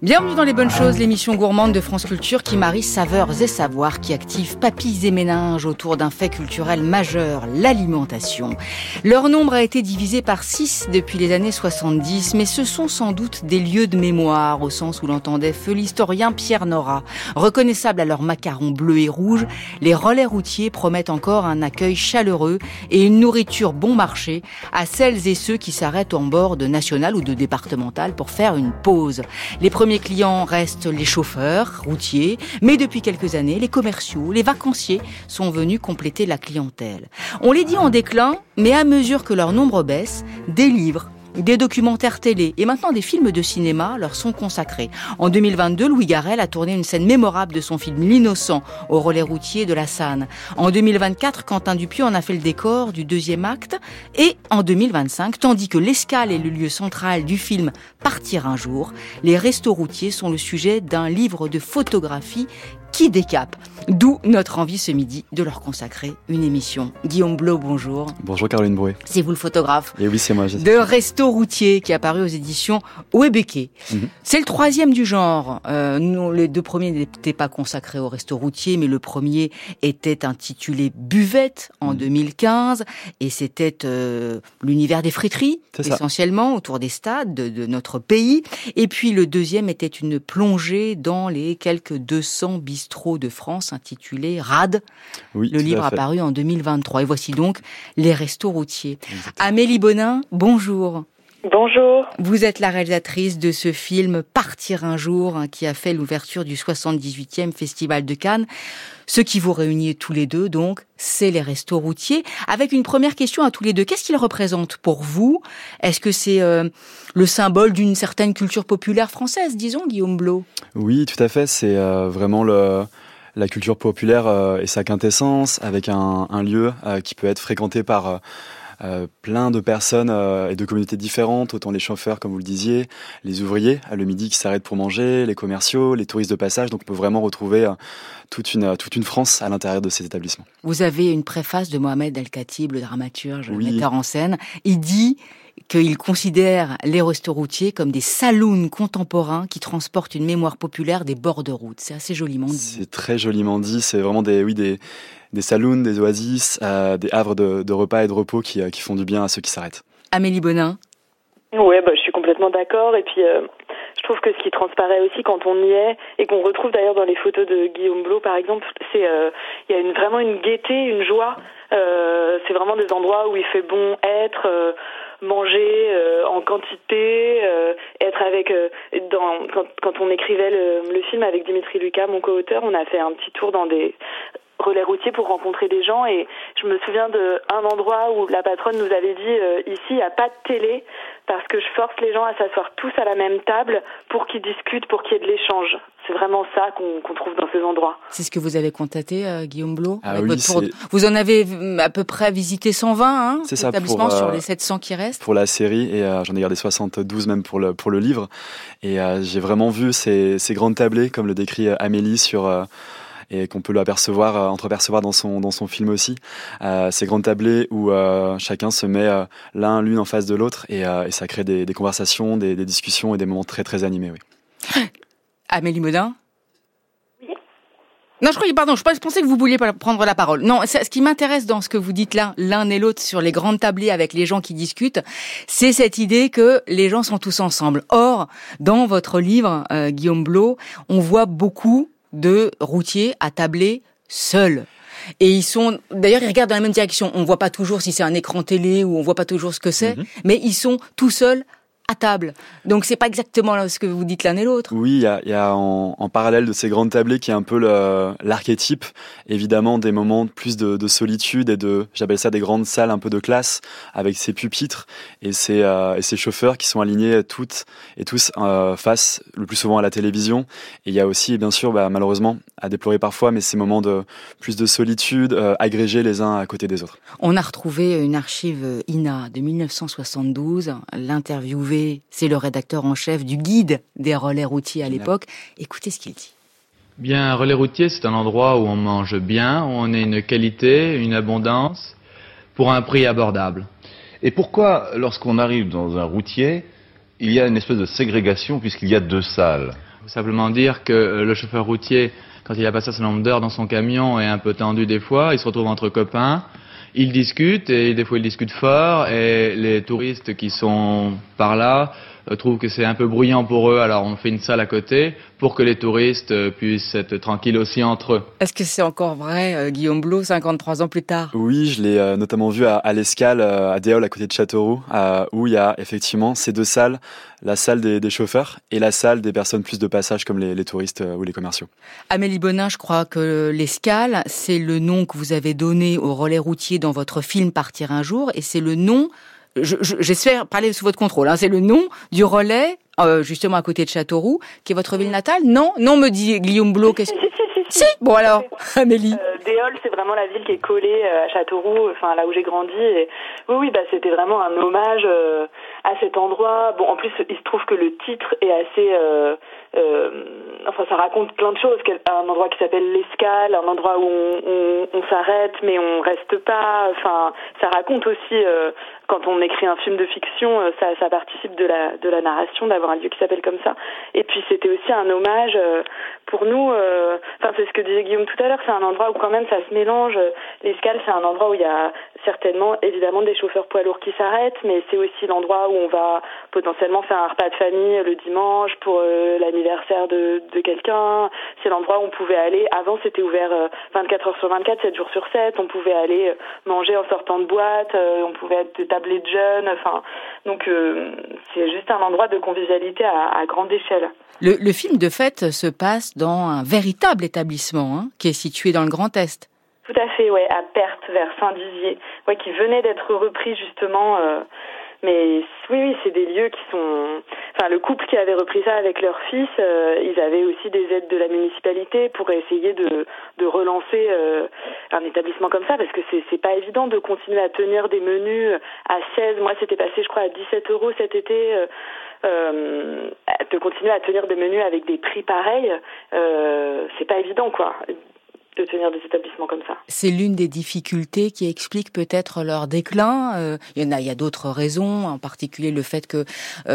Bienvenue dans Les Bonnes Choses, l'émission gourmande de France Culture qui marie saveurs et savoirs, qui active papilles et méninges autour d'un fait culturel majeur, l'alimentation. Leur nombre a été divisé par 6 depuis les années 70, mais ce sont sans doute des lieux de mémoire, au sens où l'entendait feu l'historien Pierre Nora. Reconnaissables à leurs macarons bleus et rouges, les relais routiers promettent encore un accueil chaleureux et une nourriture bon marché à celles et ceux qui s'arrêtent en bord de national ou de départemental pour faire une pause. Les premiers clients restent les chauffeurs routiers, mais depuis quelques années, les commerciaux, les vacanciers sont venus compléter la clientèle. On les dit en déclin, mais à mesure que leur nombre baisse, des livres, des documentaires télé et maintenant des films de cinéma leur sont consacrés. En 2022, Louis Garrel a tourné une scène mémorable de son film L'Innocent au relais routier de la Sanne. En 2024, Quentin Dupieux en a fait le décor du deuxième acte. Et en 2025, tandis que l'Escale est le lieu central du film Partir un jour, les restos routiers sont le sujet d'un livre de photographie qui décape. D'où notre envie ce midi de leur consacrer une émission. Guillaume Blot, bonjour. Bonjour Caroline Brouet. C'est vous le photographe. Et oui, c'est moi. De Resto routier qui est apparu aux éditions Houellebecq. C'est le troisième du genre. Les deux premiers n'étaient pas consacrés au Resto routier, mais le premier était intitulé Buvette en 2015 et c'était l'univers des friteries, essentiellement autour des stades de notre pays. Et puis le deuxième était une plongée dans les quelques 200 bistrots de France intitulé Rad, oui, le livre apparu en 2023. Et voici donc les restos routiers. Exactement. Amélie Bonin, bonjour. Bonjour. Vous êtes la réalisatrice de ce film Partir un jour, qui a fait l'ouverture du 78e Festival de Cannes. Ce qui vous réunit tous les deux, donc, c'est les restos routiers. Avec une première question à tous les deux. Qu'est-ce qu'ils représentent pour vous ? Est-ce que c'est le symbole d'une certaine culture populaire française, disons, Guillaume Blot ? Oui, tout à fait. C'est vraiment la culture populaire et sa quintessence, avec un lieu qui peut être fréquenté par plein de personnes et de communautés différentes, autant les chauffeurs, comme vous le disiez, les ouvriers le midi qui s'arrêtent pour manger, les commerciaux, les touristes de passage. Donc on peut vraiment retrouver toute une France à l'intérieur de ces établissements. Vous avez une préface de Mohamed El-Khatib, le dramaturge, oui. le metteur en scène. Il dit qu'il considère les restos routiers comme des saloons contemporains qui transportent une mémoire populaire des bords de route. C'est assez joliment dit. C'est très joliment dit. C'est vraiment des saloons, des oasis, des havres de repas et de repos qui font du bien à ceux qui s'arrêtent. Amélie Bonin. Oui, je suis complètement d'accord. Et puis, je trouve que ce qui transparaît aussi quand on y est, et qu'on retrouve d'ailleurs dans les photos de Guillaume Blot, par exemple, c'est il y a vraiment une gaieté, une joie. C'est vraiment des endroits où il fait bon être, manger en quantité, être avec... Quand on écrivait le film avec Dimitri Lucas, mon co-auteur, on a fait un petit tour dans des relais routiers pour rencontrer des gens, et je me souviens d'un endroit où la patronne nous avait dit ici il n'y a pas de télé parce que je force les gens à s'asseoir tous à la même table pour qu'ils discutent, pour qu'il y ait de l'échange. C'est vraiment ça qu'on trouve dans ces endroits. C'est ce que vous avez constaté, Guillaume Blot. Oui, vous en avez à peu près visité 120 c'est ça, établissements sur les 700 qui restent. Pour la série, et j'en ai gardé 72 même pour le livre. Et j'ai vraiment vu ces grandes tablées, comme le décrit Amélie, et qu'on peut entreapercevoir dans son film aussi, ces grandes tablées où chacun se met l'une en face de l'autre, et ça crée des conversations, des discussions et des moments très très animés. Oui. Amélie Bonin. Oui. Non, je pensais que vous vouliez prendre la parole. Non, ce qui m'intéresse dans ce que vous dites là, l'un et l'autre, sur les grandes tablées avec les gens qui discutent, c'est cette idée que les gens sont tous ensemble. Or, dans votre livre, Guillaume Blot, on voit beaucoup de routiers attablés seuls. Et ils regardent dans la même direction. On voit pas toujours si c'est un écran télé ou on voit pas toujours ce que c'est, mais ils sont tout seuls à table. Donc c'est pas exactement ce que vous dites l'un et l'autre. Oui, il y a en parallèle de ces grandes tablées qui est un peu l'archétype, évidemment, des moments plus de solitude et j'appelle ça des grandes salles un peu de classe, avec ces pupitres et ces chauffeurs qui sont alignés toutes et tous face le plus souvent à la télévision. Et il y a aussi, bien sûr, malheureusement, à déplorer parfois, mais ces moments de plus de solitude, agrégés les uns à côté des autres. On a retrouvé une archive INA de 1972, l'interviewé, c'est le rédacteur en chef du guide des relais routiers à l'époque. Écoutez ce qu'il dit. Bien, un relais routier, c'est un endroit où on mange bien, où on a une qualité, une abondance, pour un prix abordable. Et pourquoi, lorsqu'on arrive dans un routier, il y a une espèce de ségrégation puisqu'il y a deux salles ? Il faut simplement dire que le chauffeur routier, quand il a passé un certain nombre d'heures dans son camion, est un peu tendu des fois, il se retrouve entre copains, ils discutent et des fois ils discutent fort et les touristes qui sont par là trouvent que c'est un peu bruyant pour eux, alors on fait une salle à côté pour que les touristes puissent être tranquilles aussi entre eux. Est-ce que c'est encore vrai, Guillaume Blot, 53 ans plus tard? Oui, je l'ai notamment vu à l'Escale, à Déol, à côté de Châteauroux, où il y a effectivement ces deux salles, la salle des chauffeurs et la salle des personnes plus de passage comme les touristes ou les commerciaux. Amélie Bonin, je crois que l'Escale, c'est le nom que vous avez donné au relais routier dans votre film Partir un jour, et c'est le nom, j'espère parler sous votre contrôle, c'est le nom du relais, justement à côté de Châteauroux, qui est votre ville natale? Non, me dit Guillaume Blot. Si. Bon alors, Amélie. Déol, c'est vraiment la ville qui est collée à Châteauroux, là où j'ai grandi. Et oui, c'était vraiment un hommage à cet endroit. Bon, en plus, il se trouve que le titre est assez... ça raconte plein de choses. Un endroit qui s'appelle l'Escale, un endroit où on s'arrête, mais on reste pas. Ça raconte aussi... quand on écrit un film de fiction, ça participe de la narration, d'avoir un lieu qui s'appelle comme ça. Et puis, c'était aussi un hommage pour nous... c'est ce que disait Guillaume tout à l'heure, c'est un endroit où quand même ça se mélange. L'Escale, c'est un endroit où il y a certainement, évidemment, des chauffeurs poids lourds qui s'arrêtent, mais c'est aussi l'endroit où on va potentiellement faire un repas de famille le dimanche pour l'anniversaire de quelqu'un. C'est l'endroit où on pouvait aller, avant c'était ouvert 24 heures sur 24, 7 jours sur 7, on pouvait aller manger en sortant de boîte, on pouvait être tablé de jeunes, donc c'est juste un endroit de convivialité à grande échelle. Le film, de fait, se passe dans un véritable établissement qui est situé dans le Grand Est. Tout à fait, ouais, à Perthes, vers Saint-Dizier, qui venait d'être repris justement. Mais oui, c'est des lieux qui sont... le couple qui avait repris ça avec leur fils, ils avaient aussi des aides de la municipalité pour essayer de relancer un établissement comme ça, parce que c'est pas évident de continuer à tenir des menus à 16. Moi, c'était passé, je crois, à 17 € cet été. De continuer à tenir des menus avec des prix pareils, c'est pas évident, de tenir des établissements comme ça. C'est l'une des difficultés qui explique peut-être leur déclin. Il y a d'autres raisons, en particulier le fait que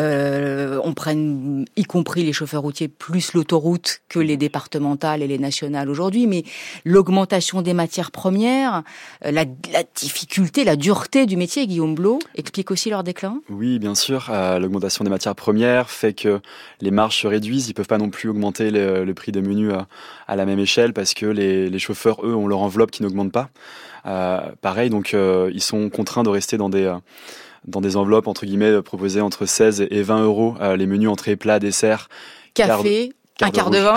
on prenne, y compris les chauffeurs routiers, plus l'autoroute que les départementales et les nationales aujourd'hui. Mais l'augmentation des matières premières, la difficulté, la dureté du métier, Guillaume Blot, explique aussi leur déclin? Oui, bien sûr. L'augmentation des matières premières fait que les marges se réduisent. Ils peuvent pas non plus augmenter le prix des menus à la même échelle parce que les chauffeurs, eux, ont leur enveloppe qui n'augmente pas. Pareil, donc ils sont contraints de rester dans des enveloppes, entre guillemets, proposées entre 16 et 20 €, les menus entrée, plat, dessert. Café, un quart de vin.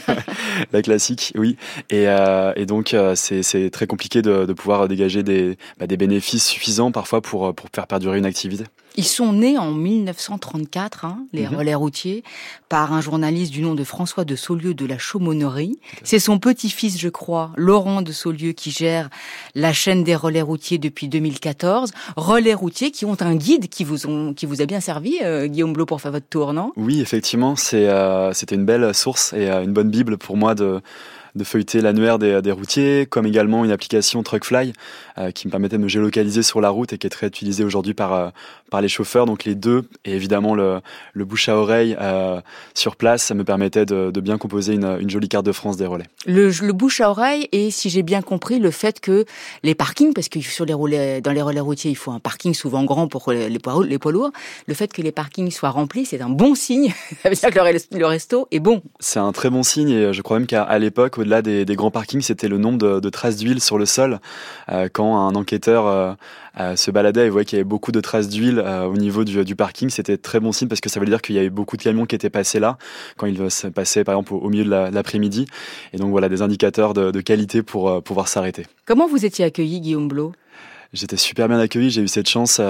La classique, oui. Et donc, c'est très compliqué de pouvoir dégager des bénéfices suffisants parfois pour faire perdurer une activité. Ils sont nés en 1934, les relais routiers, par un journaliste du nom de François de Saulieu de la Chaumonnerie. C'est son petit-fils, je crois, Laurent de Saulieu, qui gère la chaîne des relais routiers depuis 2014. Relais routiers qui ont un guide qui vous a bien servi, Guillaume Blot, pour faire votre tour, non? Oui, effectivement, c'était une belle source et une bonne bible pour moi de feuilleter l'annuaire des routiers, comme également une application Truckfly qui me permettait de me géolocaliser sur la route et qui est très utilisée aujourd'hui par les chauffeurs. Donc les deux, et évidemment le bouche à oreille sur place, ça me permettait de bien composer une jolie carte de France des relais. Le bouche à oreille, et si j'ai bien compris, le fait que les parkings, parce que dans les relais routiers, il faut un parking souvent grand pour les poids lourds, le fait que les parkings soient remplis, c'est un bon signe. Ça veut dire que le resto est bon. C'est un très bon signe, et je crois même qu'à l'époque, au-delà des grands parkings, c'était le nombre de traces d'huile sur le sol. Quand un enquêteur se baladait et voyait qu'il y avait beaucoup de traces d'huile au niveau du parking, c'était très bon signe parce que ça veut dire qu'il y avait beaucoup de camions qui étaient passés là quand ils passaient par exemple au milieu de l'après-midi. Et donc voilà, des indicateurs de qualité pour pouvoir s'arrêter. Comment vous étiez accueilli, Guillaume Blot ? J'étais super bien accueilli, j'ai eu cette chance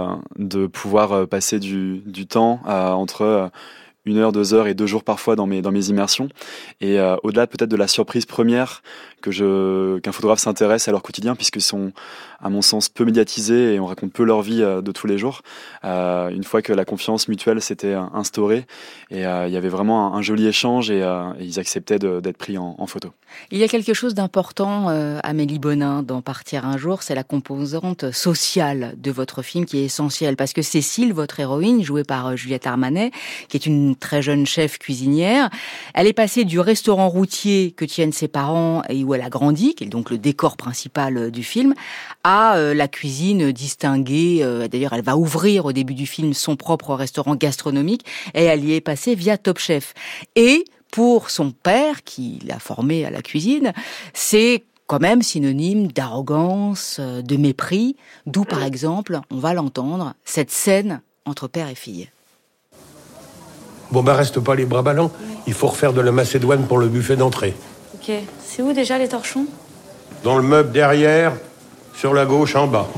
de pouvoir passer du temps entre 1 heure, 2 heures et 2 jours parfois dans mes immersions. Et au-delà peut-être de la surprise première qu'un photographe s'intéresse à leur quotidien, puisqu'ils sont, à mon sens, peu médiatisés et on raconte peu leur vie de tous les jours. Une fois que la confiance mutuelle s'était instaurée, et il y avait vraiment un joli échange et ils acceptaient d'être pris en photo. Il y a quelque chose d'important, Amélie Bonin, dans Partir un jour, c'est la composante sociale de votre film qui est essentielle, parce que Cécile, votre héroïne, jouée par Juliette Armanet, qui est une donc très jeune chef cuisinière. Elle est passée du restaurant routier que tiennent ses parents et où elle a grandi, qui est donc le décor principal du film, à la cuisine distinguée. D'ailleurs, elle va ouvrir au début du film son propre restaurant gastronomique et elle y est passée via Top Chef. Et pour son père, qui l'a formée à la cuisine, c'est quand même synonyme d'arrogance, de mépris, d'où par exemple, on va l'entendre, cette scène entre père et fille. Bon reste pas les bras ballants, il faut refaire de la macédoine pour le buffet d'entrée. Ok, c'est où déjà les torchons? Dans le meuble derrière, sur la gauche en bas.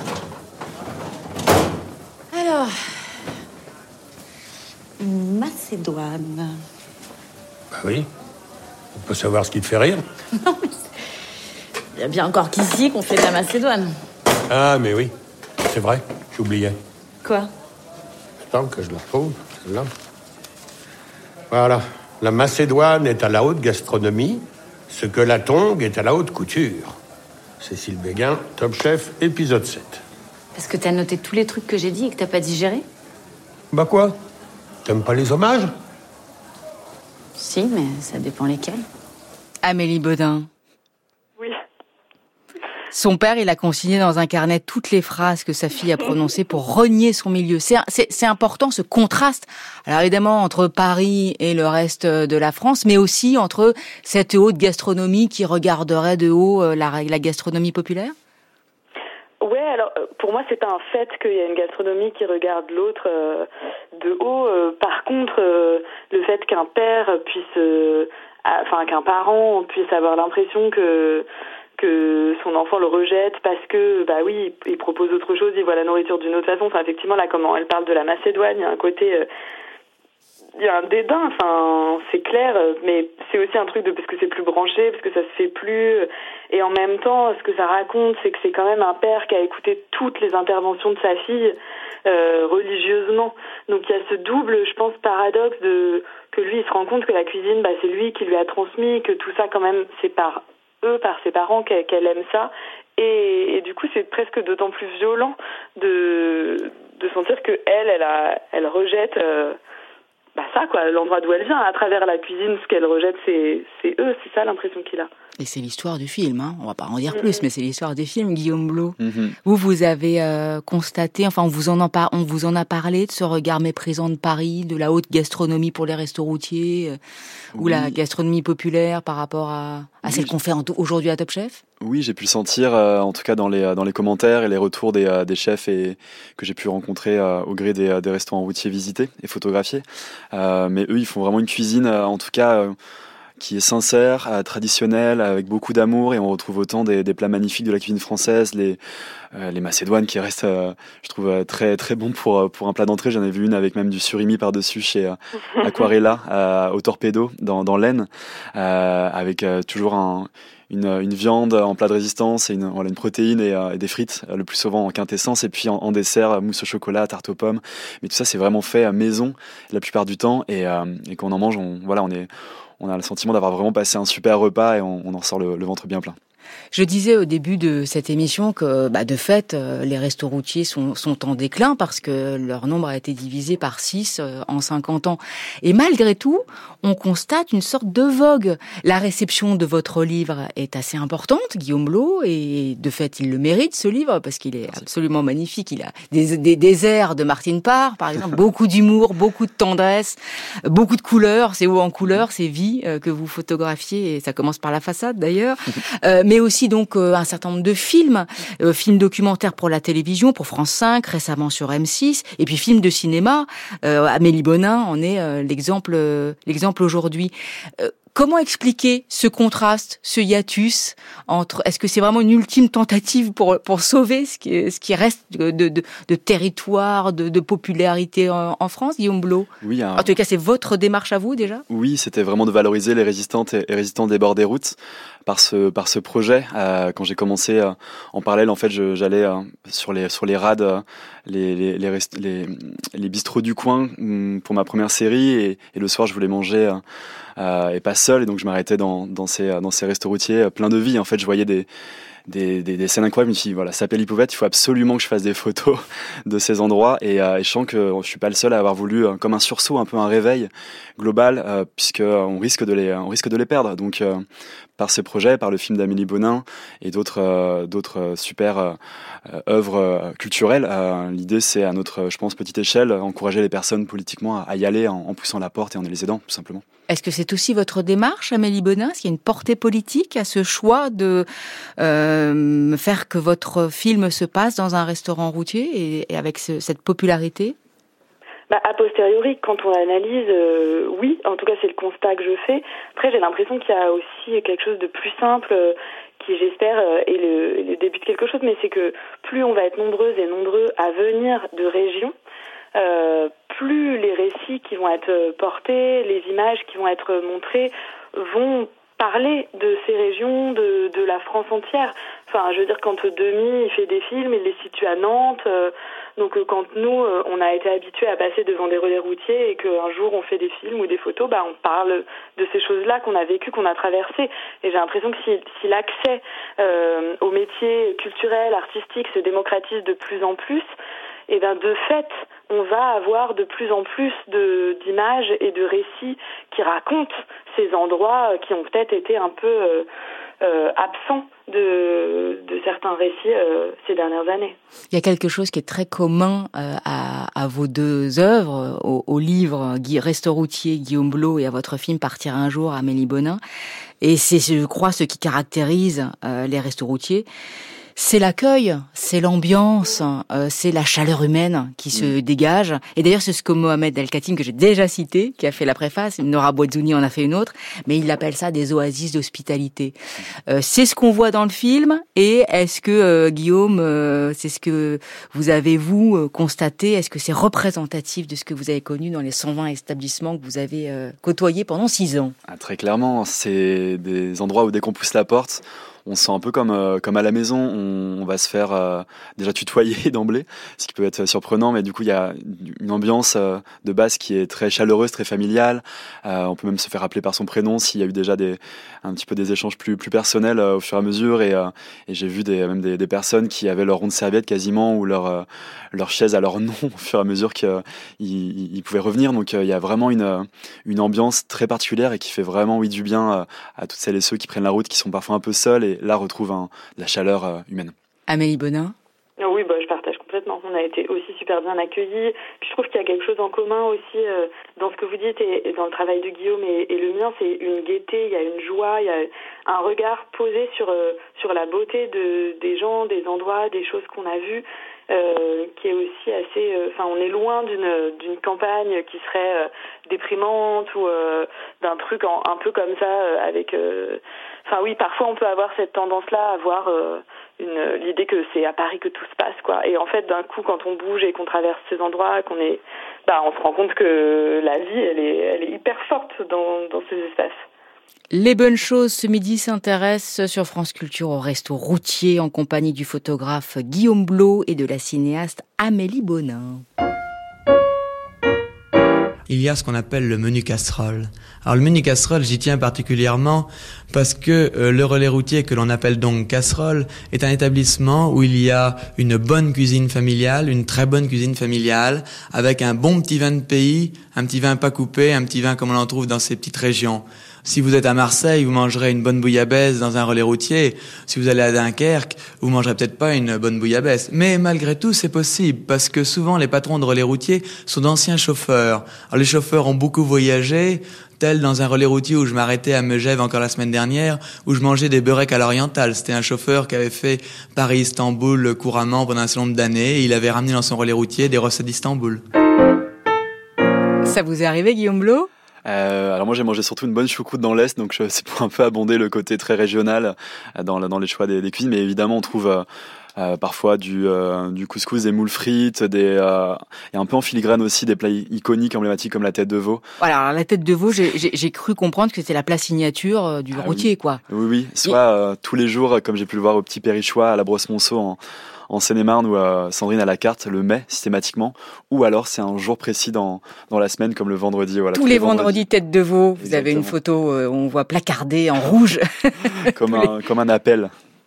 Alors, macédoine. Bah oui, on peut savoir ce qui te fait rire. Non mais... Il y a bien encore qu'ici qu'on fait de la macédoine. Ah, mais oui, c'est vrai, j'oubliais. Quoi? Attends que je la retrouve, celle-là. Voilà, la macédoine est à la haute gastronomie, ce que la tongue est à la haute couture. Cécile Béguin, Top Chef, épisode 7. Parce que t'as noté tous les trucs que j'ai dit et que t'as pas digéré? Bah quoi? T'aimes pas les hommages? Si, mais ça dépend lesquels. Amélie Baudin. Oui. Son père, il a consigné dans un carnet toutes les phrases que sa fille a prononcées pour renier son milieu. C'est important, ce contraste. Alors évidemment, entre Paris et le reste de la France, mais aussi entre cette haute gastronomie qui regarderait de haut la gastronomie populaire. Ouais, alors pour moi c'est un fait qu'il y a une gastronomie qui regarde l'autre de haut. Par contre, le fait qu'un père qu'un parent puisse avoir l'impression que son enfant le rejette parce que, bah oui, il propose autre chose, il voit la nourriture d'une autre façon. Enfin, effectivement, là, comment elle parle de la Macédoine, il y a un côté, il y a un dédain, enfin, c'est clair, mais c'est aussi un truc parce que c'est plus branché, parce que ça se fait plus. Et en même temps, ce que ça raconte, c'est que c'est quand même un père qui a écouté toutes les interventions de sa fille, religieusement. Donc il y a ce double, je pense, paradoxe que lui, il se rend compte que la cuisine, bah, c'est lui qui lui a transmis, que tout ça, quand même, c'est par ses parents qu'elle aime ça, et du coup c'est presque d'autant plus violent de sentir que elle rejette ça quoi, l'endroit d'où elle vient à travers la cuisine. Ce qu'elle rejette, c'est eux, c'est ça l'impression qu'il a. Et c'est l'histoire du film, hein. On va pas en dire plus, mais c'est l'histoire du film, Guillaume Blot. Mm-hmm. Vous avez constaté, enfin on vous en a parlé de ce regard méprisant de Paris, de la haute gastronomie pour les restos routiers, ou la gastronomie populaire par rapport à celle qu'on fait aujourd'hui à Top Chef. Oui, j'ai pu le sentir, en tout cas dans les commentaires et les retours des chefs que j'ai pu rencontrer au gré des restaurants routiers visités et photographiés. Mais eux, ils font vraiment une cuisine, en tout cas, qui est sincère, traditionnelle, avec beaucoup d'amour, et on retrouve autant des plats magnifiques de la cuisine française, les macédoines qui restent, je trouve, très très bons pour un plat d'entrée. J'en ai vu une avec même du surimi par-dessus chez Aquarella au Torpedo dans l'Aisne, avec toujours une viande en plat de résistance et une protéine et des frites, le plus souvent en quintessence, et puis en dessert, mousse au chocolat, tarte aux pommes. Mais tout ça, c'est vraiment fait à maison la plupart du temps, et quand on en mange, on a le sentiment d'avoir vraiment passé un super repas, et on en sort le ventre bien plein. Je disais au début de cette émission que, de fait, les restos routiers sont en déclin parce que leur nombre a été divisé par 6 en 50 ans. Et malgré tout, on constate une sorte de vogue. La réception de votre livre est assez importante, Guillaume Blot, et de fait, il le mérite, ce livre, parce qu'il est absolument magnifique. Il a des airs de Martine Parr, par exemple, beaucoup d'humour, beaucoup de tendresse, beaucoup de couleurs. C'est haut en couleurs, c'est vie que vous photographiez, et ça commence par la façade d'ailleurs. Mais aussi donc un certain nombre de films documentaires pour la télévision, pour France 5, récemment sur M6, et puis films de cinéma. Amélie Baudin en est l'exemple aujourd'hui. Comment expliquer ce contraste, ce hiatus entre... Est-ce que c'est vraiment une ultime tentative pour sauver ce qui reste de territoire, de popularité en France, Guillaume Blot? Oui. En tout cas, c'est votre démarche à vous, déjà? Oui, c'était vraiment de valoriser les résistantes et résistants des bords des routes par ce projet. Quand j'ai commencé en parallèle, en fait, j'allais sur les rades, les bistrots du coin pour ma première série, et le soir, je voulais manger et pas seul, et donc je m'arrêtais dans ces restos routiers pleins de vie. En fait, je voyais des des scènes incroyables. Je me suis dit, voilà, ça s'appelle Lipouvette, il faut absolument que je fasse des photos de ces endroits. Et je sens que je suis pas le seul à avoir voulu, comme un sursaut, un peu un réveil global, puisque on risque de les perdre. Donc, par ces projets, par le film d'Amélie Bonin et d'autres super œuvres culturelles, l'idée c'est à notre, je pense, petite échelle, encourager les personnes politiquement à y aller en poussant la porte et en les aidant, tout simplement. Est-ce que c'est aussi votre démarche, Amélie Bonin? Est-ce qu'il y a une portée politique à ce choix de faire que votre film se passe dans un restaurant routier et avec cette popularité? A posteriori, quand on analyse, oui, en tout cas c'est le constat que je fais. Après, j'ai l'impression qu'il y a aussi quelque chose de plus simple qui, j'espère, est le début de quelque chose, mais c'est que plus on va être nombreuses et nombreux à venir de régions, plus les récits qui vont être portés, les images qui vont être montrées vont parler de ces régions, de la France entière. Enfin, je veux dire, quand Demy il fait des films, il les situe à Nantes. Donc quand nous, on a été habitués à passer devant des relais routiers et qu'un jour on fait des films ou des photos, on parle de ces choses-là qu'on a vécues, qu'on a traversées. Et j'ai l'impression que si l'accès aux métiers culturels, artistiques se démocratise de plus en plus, et de fait, on va avoir de plus en plus d'images et de récits qui racontent ces endroits qui ont peut-être été un peu absents de certains récits ces dernières années. Il y a quelque chose qui est très commun à vos deux œuvres, au livre Restos routiers, Guillaume Blot, et à votre film Partir un jour, Amélie Bonin. Et c'est, je crois, ce qui caractérise les restos routiers. C'est l'accueil, c'est l'ambiance, c'est la chaleur humaine qui se dégage. Et d'ailleurs, c'est ce que Mohamed El-Khatim, que j'ai déjà cité, qui a fait la préface, Nora Boizzouni en a fait une autre, mais il appelle ça des oasis d'hospitalité. C'est ce qu'on voit dans le film. Et est-ce que, Guillaume, c'est ce que vous avez, constaté? Est-ce que c'est représentatif de ce que vous avez connu dans les 120 établissements que vous avez côtoyés pendant 6 ans? Très clairement, c'est des endroits où dès qu'on pousse la porte, on se sent un peu comme à la maison. On va se faire déjà tutoyer d'emblée, ce qui peut être surprenant, mais du coup il y a une ambiance de base qui est très chaleureuse, très familiale. On peut même se faire appeler par son prénom s'il y a eu déjà un petit peu des échanges plus personnels au fur et à mesure. Et j'ai vu même des personnes qui avaient leur ronde serviette quasiment ou leur chaise à leur nom au fur et à mesure qu'ils pouvaient revenir. Donc il y a vraiment une ambiance très particulière et qui fait vraiment du bien à toutes celles et ceux qui prennent la route, qui sont parfois un peu seuls et là retrouvent la chaleur humaine. Amélie Bonin? Oui, je partage complètement. On a été aussi super bien accueillis. Puis je trouve qu'il y a quelque chose en commun aussi dans ce que vous dites et dans le travail de Guillaume et le mien. C'est une gaieté, il y a une joie, il y a un regard posé sur la beauté des gens, des endroits, des choses qu'on a vues. Qui est aussi assez... on est loin d'une campagne qui serait déprimante ou d'un truc un peu comme ça avec... oui, parfois on peut avoir cette tendance-là à avoir l'idée que c'est à Paris que tout se passe, quoi. Et en fait, d'un coup, quand on bouge et qu'on traverse ces endroits, on se rend compte que la vie, elle est hyper forte dans ces espaces. Les bonnes choses ce midi s'intéressent sur France Culture au resto routier en compagnie du photographe Guillaume Blot et de la cinéaste Amélie Bonin. Il y a ce qu'on appelle le menu casserole. Alors le menu casserole, j'y tiens particulièrement parce que le relais routier, que l'on appelle donc casserole, est un établissement où il y a une bonne cuisine familiale, une très bonne cuisine familiale, avec un bon petit vin de pays, un petit vin pas coupé, un petit vin comme on en trouve dans ces petites régions. Si vous êtes à Marseille, vous mangerez une bonne bouillabaisse dans un relais routier. Si vous allez à Dunkerque, vous mangerez peut-être pas une bonne bouillabaisse. Mais malgré tout, c'est possible, parce que souvent, les patrons de relais routiers sont d'anciens chauffeurs. Alors, les chauffeurs ont beaucoup voyagé, tel dans un relais routier où je m'arrêtais à Megève encore la semaine dernière, où je mangeais des beureks à l'oriental. C'était un chauffeur qui avait fait Paris-Istanbul couramment pendant un certain nombre d'années, et il avait ramené dans son relais routier des recettes d'Istanbul. Ça vous est arrivé, Guillaume Blot ? Alors moi j'ai mangé surtout une bonne choucroute dans l'Est, donc c'est pour un peu abonder le côté très régional dans les choix des cuisines, mais évidemment on trouve parfois du couscous, des moules frites, et un peu en filigrane aussi des plats iconiques, emblématiques comme la tête de veau. Voilà, alors la tête de veau, j'ai cru comprendre que c'était la plat signature du routier, quoi. Oui, soit tous les jours, comme j'ai pu le voir au Petit Périchois, à la Brosse-Monceau, en Seine-et-Marne, où Sandrine a la carte le met systématiquement, ou alors c'est un jour précis dans la semaine, comme le vendredi. Voilà, tous les vendredis, tête de veau. Vous avez une photo où on voit placardé en rouge. comme un appel.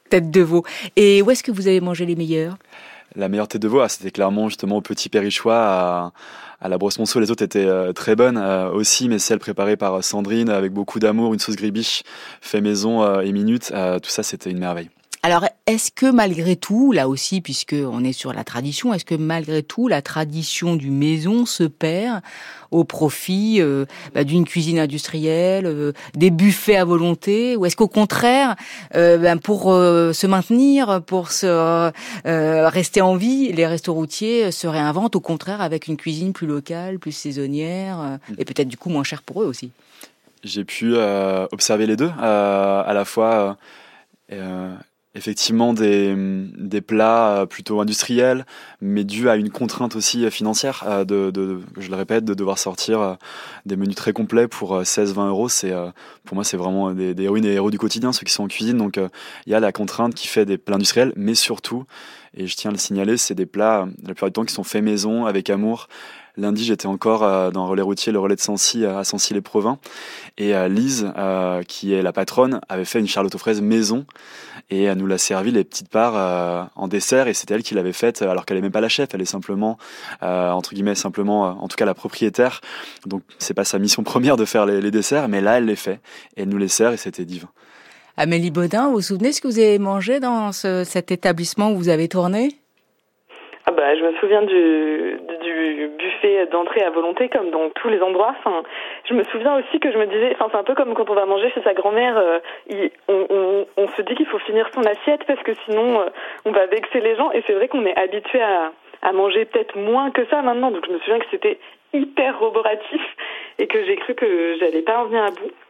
Tête de veau. Et où est-ce que vous avez mangé les meilleurs? La meilleure tête de veau, c'était clairement justement au Petit Périchois à la Brosse-Monceau. Les autres étaient très bonnes aussi, mais celles préparées par Sandrine avec beaucoup d'amour, une sauce gribiche fait maison et minute, tout ça c'était une merveille. Alors, est-ce que malgré tout, là aussi, puisque on est sur la tradition, est-ce que malgré tout, la tradition du maison se perd au profit d'une cuisine industrielle, des buffets à volonté, ou est-ce qu'au contraire, pour se maintenir, pour rester en vie, les restos routiers se réinventent au contraire avec une cuisine plus locale, plus saisonnière, et peut-être du coup moins chère pour eux aussi? J'ai pu observer les deux, à la fois effectivement des plats plutôt industriels, mais dus à une contrainte aussi financière, je le répète, de devoir sortir des menus très complets pour 16-20 euros. Pour moi, c'est vraiment des héroïnes et héros du quotidien, ceux qui sont en cuisine. Donc, il y a la contrainte qui fait des plats industriels, mais surtout, et je tiens à le signaler, c'est des plats, la plupart du temps, qui sont faits maison, avec amour. Lundi, j'étais encore dans un relais routier, le relais de Sancy, à Sancy-les-Provins. Et Lise, qui est la patronne, avait fait une charlotte aux fraises maison. Et elle nous l'a servi, les petites parts, en dessert. Et c'était elle qui l'avait faite, alors qu'elle n'est même pas la chef. Elle est simplement, entre guillemets, en tout cas la propriétaire. Donc, c'est pas sa mission première de faire les desserts. Mais là, elle les fait. Et elle nous les sert et c'était divin. Amélie Baudin, vous vous souvenez ce que vous avez mangé dans cet établissement où vous avez tourné? Je me souviens du buffet d'entrée à volonté, comme dans tous les endroits. Je me souviens aussi que je me disais, c'est un peu comme quand on va manger chez sa grand-mère, on se dit qu'il faut finir son assiette parce que sinon on va vexer les gens. Et c'est vrai qu'on est habitué à manger peut-être moins que ça maintenant. Donc je me souviens que c'était hyper roboratif et que j'ai cru que j'allais pas en venir à bout.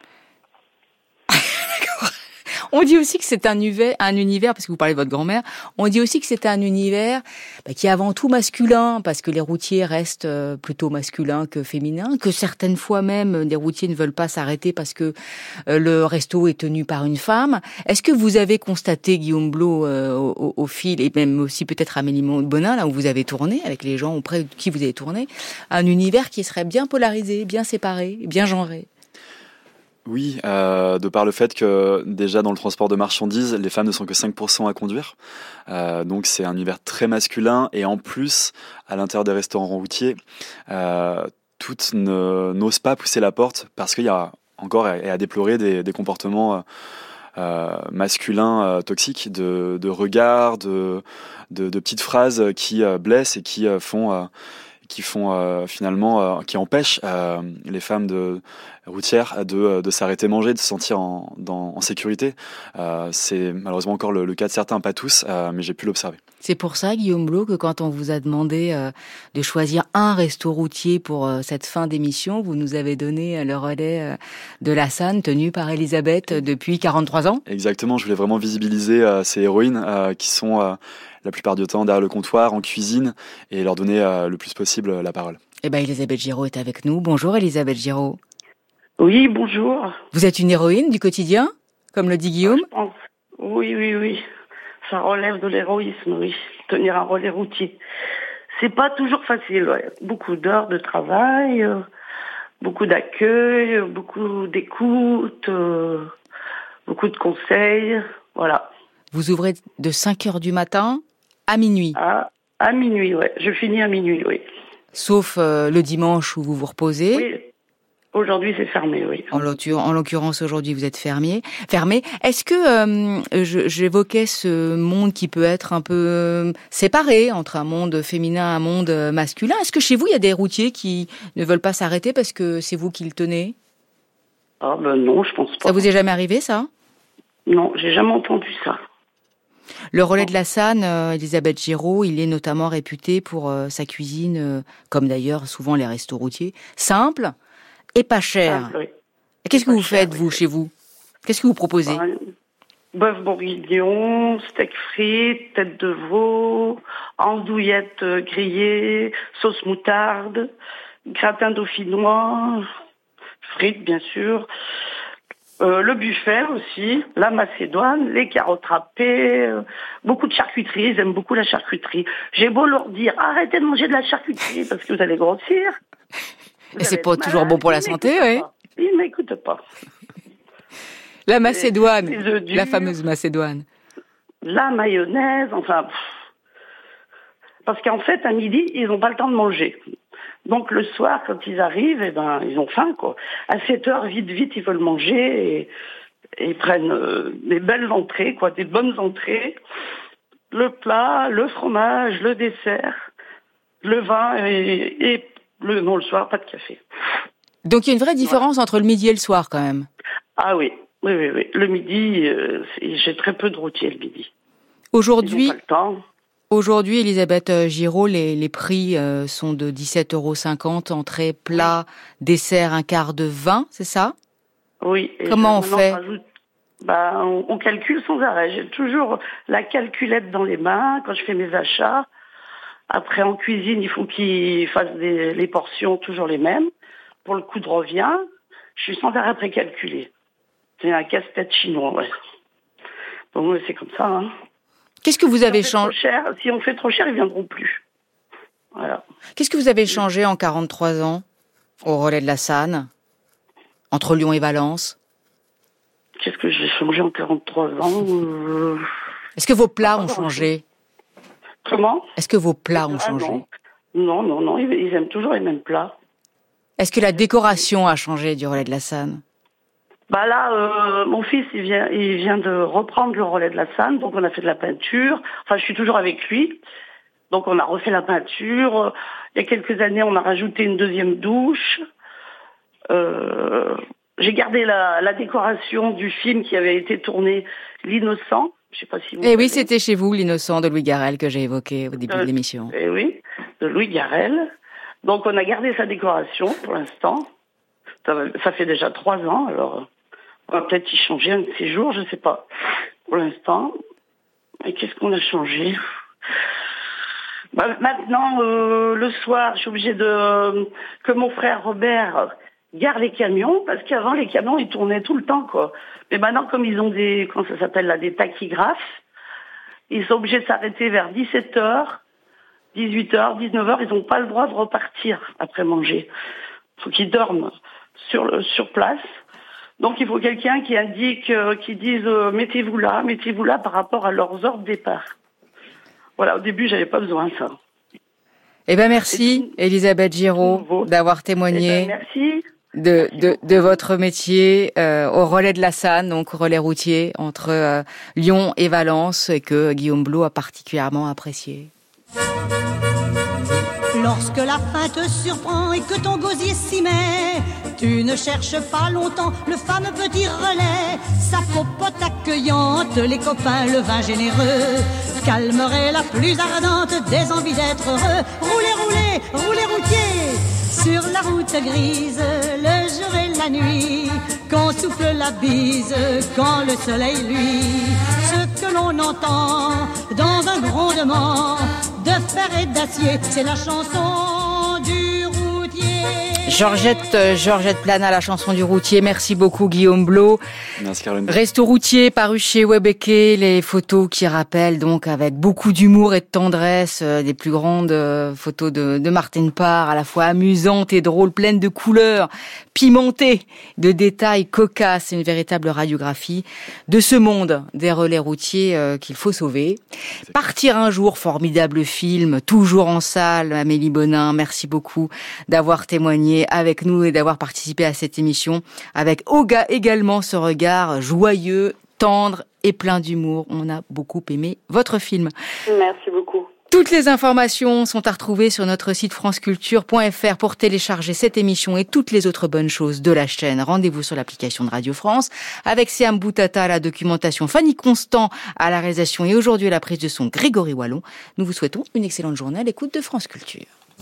On dit aussi que c'est un univers, parce que vous parlez de votre grand-mère, on dit aussi que c'est un univers qui est avant tout masculin, parce que les routiers restent plutôt masculins que féminins, que certaines fois même, les routiers ne veulent pas s'arrêter parce que le resto est tenu par une femme. Est-ce que vous avez constaté, Guillaume Blot, au fil, et même aussi peut-être Amélie Baudin, là où vous avez tourné, avec les gens auprès de qui vous avez tourné, un univers qui serait bien polarisé, bien séparé, bien genré? Oui, de par le fait que déjà dans le transport de marchandises, les femmes ne sont que 5% à conduire. Donc c'est un univers très masculin et en plus, à l'intérieur des restaurants routiers, toutes n'osent pas pousser la porte parce qu'il y a encore à déplorer des comportements masculins toxiques, de regards, de petites phrases qui blessent et qui empêchent les femmes routières de s'arrêter manger, de se sentir en sécurité. C'est malheureusement encore le cas de certains, pas tous, mais j'ai pu l'observer. C'est pour ça, Guillaume Blot, que quand on vous a demandé de choisir un resto routier pour cette fin d'émission, vous nous avez donné le relais de la Sanne, tenu par Elisabeth depuis 43 ans. Exactement, je voulais vraiment visibiliser ces héroïnes qui sont la plupart du temps derrière le comptoir, en cuisine, et leur donner le plus possible la parole. Elisabeth Giraud est avec nous. Bonjour Elisabeth Giraud. Oui, bonjour. Vous êtes une héroïne du quotidien, comme le dit Guillaume? Je pense. Oui. Ça relève de l'héroïsme, oui. Tenir un relais routier. C'est pas toujours facile, ouais. Beaucoup d'heures de travail, beaucoup d'accueil, beaucoup d'écoute, beaucoup de conseils, voilà. Vous ouvrez de 5h du matin à minuit? À minuit, ouais. Je finis à minuit, oui. Sauf le dimanche où vous vous reposez? Oui. Aujourd'hui, c'est fermé, oui. En l'occurrence, aujourd'hui, vous êtes fermé. Est-ce que j'évoquais ce monde qui peut être un peu séparé entre un monde féminin et un monde masculin? Est-ce que chez vous, il y a des routiers qui ne veulent pas s'arrêter parce que c'est vous qui le tenez? Non, je pense pas. Ça vous est jamais arrivé, ça? Non, j'ai jamais entendu ça. Le relais de la Sanne, Elisabeth Giraud, il est notamment réputé pour sa cuisine, comme d'ailleurs souvent les restos routiers, simple et pas cher. Oui. Qu'est-ce que vous faites, vous, chez vous? Qu'est-ce que vous proposez? Bœuf bourguignon, steak frites, tête de veau, andouillettes grillées, sauce moutarde, gratin dauphinois, frites bien sûr, le buffet aussi, la macédoine, les carottes râpées, beaucoup de charcuterie, j'aime beaucoup la charcuterie. J'ai beau leur dire, arrêtez de manger de la charcuterie parce que vous allez grossir. Et c'est pas toujours bon pour la santé, oui. Ils m'écoutent pas. La macédoine, la fameuse macédoine. la mayonnaise, enfin... Parce qu'en fait, à midi, ils n'ont pas le temps de manger. Donc le soir, quand ils arrivent, ils ont faim, quoi. À 7h, vite, ils veulent manger et ils prennent des belles entrées, quoi, des bonnes entrées. Le plat, le fromage, le dessert, le vin et le soir, pas de café. Donc il y a une vraie différence entre le midi et le soir, quand même. Ah oui. Le midi, j'ai très peu de routiers le midi. Aujourd'hui, ils n'ont pas le temps. Aujourd'hui, Elisabeth Giraud, les prix sont de 17,50 €, entrée, plat, dessert, un quart de vin, c'est ça? Oui. Comment on fait? On calcule sans arrêt. J'ai toujours la calculette dans les mains quand je fais mes achats. Après, en cuisine, il faut qu'ils fassent les portions toujours les mêmes. Pour le coût de revient, je suis sans arrêt précalculé. C'est un casse-tête chinois, ouais. Bon, c'est comme ça, hein. Qu'est-ce que vous avez changé? Si on fait trop cher, ils viendront plus. Voilà. Qu'est-ce que vous avez changé en 43 ans au relais de la Sanne, entre Lyon et Valence? Qu'est-ce que j'ai changé en 43 ans Est-ce que vos plats ont changé? Comment? Est-ce que vos plats ont changé? Non, ils aiment toujours les mêmes plats. Est-ce que la décoration a changé du relais de la Sanne? Là, mon fils, il vient de reprendre le relais de la Sanne, donc on a fait de la peinture. Enfin, je suis toujours avec lui. Donc on a refait la peinture. Il y a quelques années, on a rajouté une deuxième douche. J'ai gardé la décoration du film qui avait été tourné, L'Innocent. Je sais pas si vous oui, c'était chez vous, L'Innocent de Louis Garrel que j'ai évoqué au début de l'émission. Oui, de Louis Garrel. Donc on a gardé sa décoration pour l'instant. Ça fait déjà 3 ans, alors on va peut-être y changer un de ces jours, je sais pas. Pour l'instant. Et qu'est-ce qu'on a changé? Maintenant, le soir, je suis obligée que mon frère Robert gare les camions, parce qu'avant, les camions, ils tournaient tout le temps, quoi. Mais maintenant, comme ils ont des tachygraphes, ils sont obligés de s'arrêter vers 17h, 18h, 19h, ils n'ont pas le droit de repartir après manger. Il faut qu'ils dorment sur place. Donc il faut quelqu'un qui indique, qui dise mettez-vous là par rapport à leurs heures de départ. Voilà, au début j'avais pas besoin de ça. Eh ben merci Elisabeth Giraud d'avoir témoigné merci. de votre métier au relais de la Sanne, donc relais routier entre Lyon et Valence, et que Guillaume Blot a particulièrement apprécié. Lorsque la faim te surprend et que ton gosier s'y met, tu ne cherches pas longtemps le fameux petit relais. Sa popote accueillante, les copains, le vin généreux calmerait la plus ardente des envies d'être heureux. Roulez routier sur la route grise, le jour et la nuit, quand souffle la bise, quand le soleil luit. Ce que l'on entend dans un grondement de fer et d'acier, c'est la chanson du routier. Georgette Plana, la chanson du routier. Merci beaucoup Guillaume Blot. Merci Caroline. Resto routier paru chez Webeke, les photos qui rappellent donc avec beaucoup d'humour et de tendresse des plus grandes photos de Martine Parr, à la fois amusantes et drôles, pleines de couleurs, pimentées, de détails cocasses, une véritable radiographie de ce monde des relais routiers qu'il faut sauver. Partir un jour, formidable film, toujours en salle. Amélie Bonin, merci beaucoup d'avoir témoigné avec nous et d'avoir participé à cette émission avec également ce regard joyeux, tendre et plein d'humour. On a beaucoup aimé votre film. Merci beaucoup. Toutes les informations sont à retrouver sur notre site franceculture.fr pour télécharger cette émission et toutes les autres bonnes choses de la chaîne. Rendez-vous sur l'application de Radio France avec Siam Boutata à la documentation, Fanny Constant à la réalisation et aujourd'hui à la prise de son Grégory Wallon. Nous vous souhaitons une excellente journée à l'écoute de France Culture.